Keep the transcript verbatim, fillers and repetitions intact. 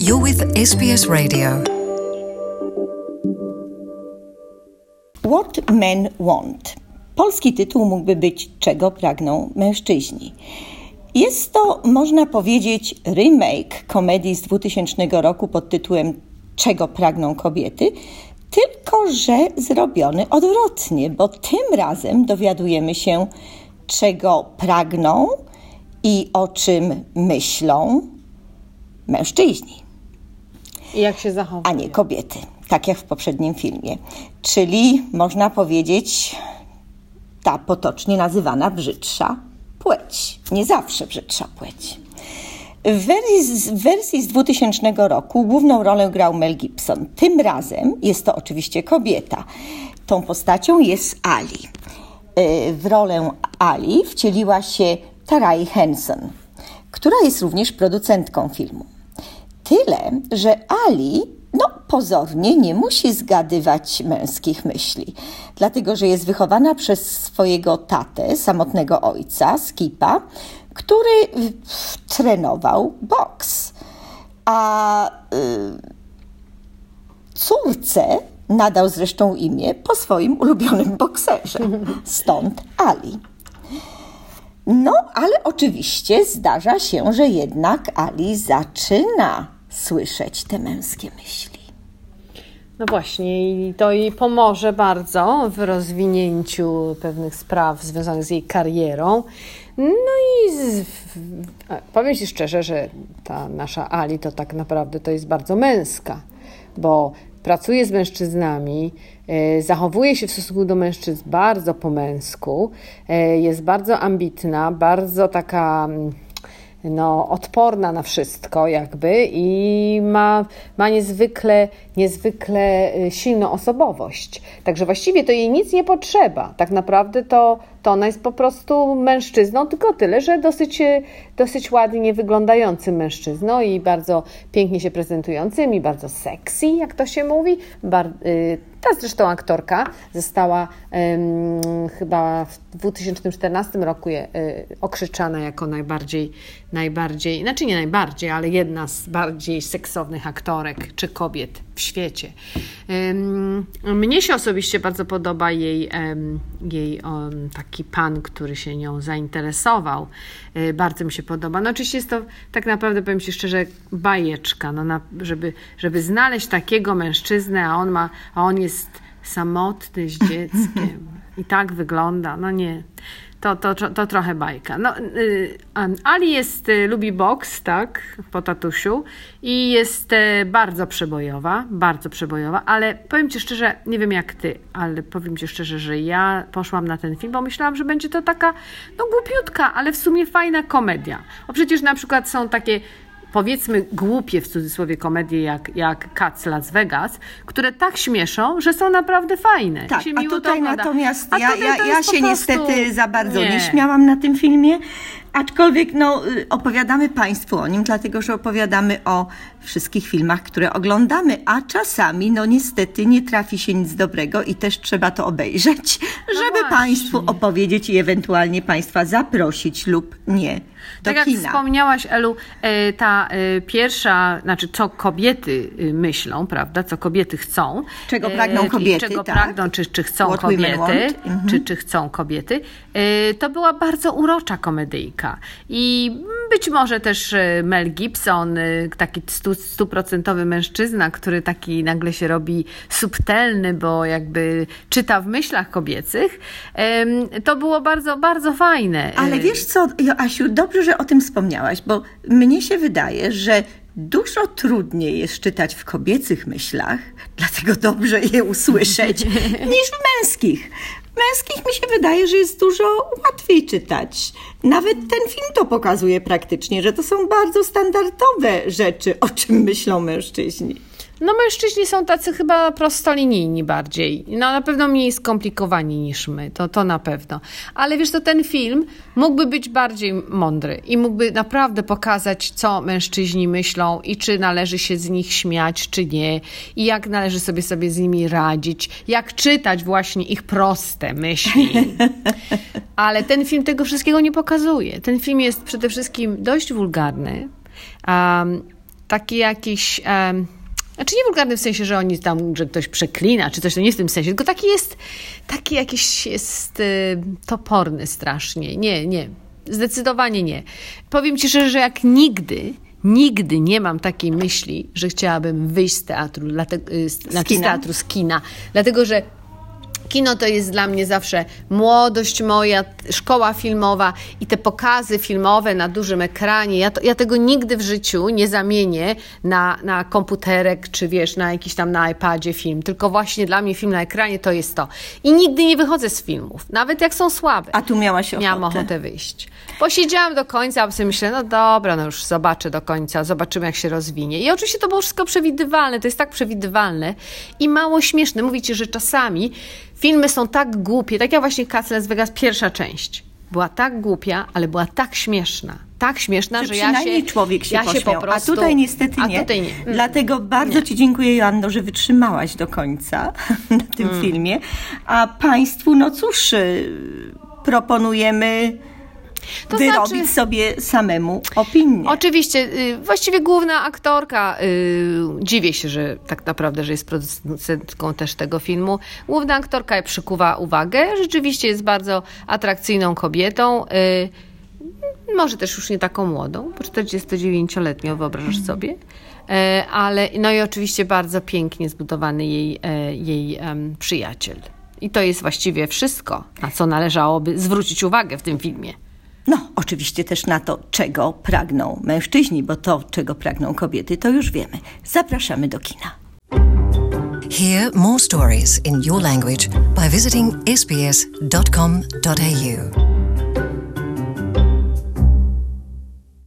You're with S B S Radio. What Men Want. Polski tytuł mógłby być Czego pragną mężczyźni. Jest to, można powiedzieć, remake komedii z dwutysięcznego roku pod tytułem Czego pragną kobiety, tylko że zrobiony odwrotnie, bo tym razem dowiadujemy się, czego pragną i o czym myślą mężczyźni. I jak się zachowują. A nie kobiety, tak jak w poprzednim filmie. Czyli, można powiedzieć, ta potocznie nazywana brzydsza płeć. Nie zawsze brzydsza płeć. W wersji, w wersji z dwutysięcznego roku główną rolę grał Mel Gibson. Tym razem jest to oczywiście kobieta. Tą postacią jest Ali. W rolę Ali wcieliła się Taraji Henson, która jest również producentką filmu. Tyle, że Ali, no pozornie, nie musi zgadywać męskich myśli, dlatego że jest wychowana przez swojego tatę, samotnego ojca, Skipa, który y, trenował boks, a y, córce nadał zresztą imię po swoim ulubionym bokserze, stąd Ali. No, ale oczywiście zdarza się, że jednak Ali zaczyna słyszeć te męskie myśli. No właśnie, i to jej pomoże bardzo w rozwinięciu pewnych spraw związanych z jej karierą. No i z, powiem Ci szczerze, że ta nasza Ali to tak naprawdę to jest bardzo męska, bo pracuje z mężczyznami, e, zachowuje się w stosunku do mężczyzn bardzo po męsku, e, jest bardzo ambitna, bardzo taka no, odporna na wszystko jakby i ma, ma niezwykle, niezwykle silną osobowość. Także właściwie to jej nic nie potrzeba. Tak naprawdę to, to ona jest po prostu mężczyzną, tylko tyle, że dosyć, dosyć ładnie wyglądającym mężczyzną i bardzo pięknie się prezentującym i bardzo sexy, jak to się mówi. Bar, y, ta zresztą aktorka została ym, chyba w dwa tysiące czternastym roku y, okrzyczana jako najbardziej, najbardziej, znaczy nie najbardziej, ale jedna z bardziej seksownych aktorek czy kobiet w świecie. Ym, mnie się osobiście bardzo podoba jej, ym, jej um, taki pan, który się nią zainteresował. Yy, bardzo mi się podoba. No oczywiście jest to tak naprawdę, powiem Ci szczerze, bajeczka, no na, żeby, żeby znaleźć takiego mężczyznę, a on ma, a on jest samotny z dzieckiem i tak wygląda, no nie. To, to, to trochę bajka. No, y, Ali jest, y, lubi boks, tak, po tatusiu i jest y, bardzo przebojowa, bardzo przebojowa, ale powiem Ci szczerze, nie wiem jak Ty, ale powiem Ci szczerze, że ja poszłam na ten film, bo myślałam, że będzie to taka, no głupiutka, ale w sumie fajna komedia. Bo przecież na przykład są takie, powiedzmy głupie w cudzysłowie komedie jak, jak Cats Las Vegas, które tak śmieszą, że są naprawdę fajne. Tak, a tutaj natomiast a ja, tutaj ja, ja się prostu... niestety za bardzo nie. nie śmiałam na tym filmie, aczkolwiek no, opowiadamy Państwu o nim, dlatego że opowiadamy o wszystkich filmach, które oglądamy, a czasami no niestety nie trafi się nic dobrego i też trzeba to obejrzeć, no żeby właśnie. Państwu opowiedzieć i ewentualnie Państwa zaprosić lub nie do tak kina. Jak wspomniałaś, Elu, ta pierwsza, znaczy co kobiety myślą, prawda, co kobiety chcą. Czego pragną kobiety, Czego tak. pragną, czy, czy chcą What kobiety, mhm. czy, czy chcą kobiety. To była bardzo urocza komedyjka. I być może też Mel Gibson, taki stuprocentowy mężczyzna, który taki nagle się robi subtelny, bo jakby czyta w myślach kobiecych. To było bardzo, bardzo fajne. Ale wiesz co, Joasiu, dobrze, że o tym wspomniałaś, bo mnie się wydaje, że dużo trudniej jest czytać w kobiecych myślach, dlatego dobrze je usłyszeć, niż w męskich. W męskich mi się wydaje, że jest dużo łatwiej czytać. Nawet ten film to pokazuje praktycznie, że to są bardzo standardowe rzeczy, o czym myślą mężczyźni. No mężczyźni są tacy chyba prostolinijni bardziej. No na pewno mniej skomplikowani niż my, to, to na pewno. Ale wiesz, to ten film mógłby być bardziej mądry i mógłby naprawdę pokazać, co mężczyźni myślą i czy należy się z nich śmiać, czy nie. I jak należy sobie sobie z nimi radzić. Jak czytać właśnie ich proste myśli. Ale ten film tego wszystkiego nie pokazuje. Ten film jest przede wszystkim dość wulgarny. Um, taki jakiś... Um, Znaczy nie wulgarny w sensie, że oni tam, że ktoś przeklina, czy coś, to nie w tym sensie, tylko taki jest, taki jakiś jest y, toporny strasznie. Nie, nie, zdecydowanie nie. Powiem ci szczerze, że jak nigdy, nigdy nie mam takiej myśli, że chciałabym wyjść z teatru, dlatego, y, z, znaczy z teatru, z kina, dlatego że kino to jest dla mnie zawsze młodość moja, szkoła filmowa i te pokazy filmowe na dużym ekranie. Ja, to, ja tego nigdy w życiu nie zamienię na, na komputerek, czy wiesz, na jakiś tam na iPadzie film. Tylko właśnie dla mnie film na ekranie to jest to. I nigdy nie wychodzę z filmów, nawet jak są słabe. A tu miałaś ochotę? Miałam ochotę wyjść. Posiedziałam do końca, a sobie myślę, no dobra, no już zobaczę do końca, zobaczymy jak się rozwinie. I oczywiście to było wszystko przewidywalne, to jest tak przewidywalne i mało śmieszne. Mówię ci, że czasami filmy są tak głupie, tak jak właśnie Cats Las Vegas, pierwsza część. Była tak głupia, ale była tak śmieszna. Tak śmieszna, że, że ja się, człowiek się ja pośmiał, się po prostu... A tutaj niestety a nie. Tutaj nie. Mm. Dlatego bardzo nie. Ci dziękuję, Joanno, że wytrzymałaś do końca na tym mm. filmie. A Państwu, no cóż, proponujemy... To wyrobić znaczy, sobie samemu opinię. Oczywiście. Właściwie główna aktorka, yy, dziwię się, że tak naprawdę, że jest producentką też tego filmu. Główna aktorka przykuwa uwagę. Rzeczywiście jest bardzo atrakcyjną kobietą. Yy, może też już nie taką młodą, bo czterdziestodziewięcioletnią, wyobrażasz mm. sobie. Yy, ale, no i oczywiście bardzo pięknie zbudowany jej, yy, jej yy, przyjaciel. I to jest właściwie wszystko, na co należałoby zwrócić uwagę w tym filmie. No, oczywiście też na to, czego pragną mężczyźni, bo to, czego pragną kobiety, to już wiemy. Zapraszamy do kina. Hear more stories in your language by visiting s b s dot com dot a u.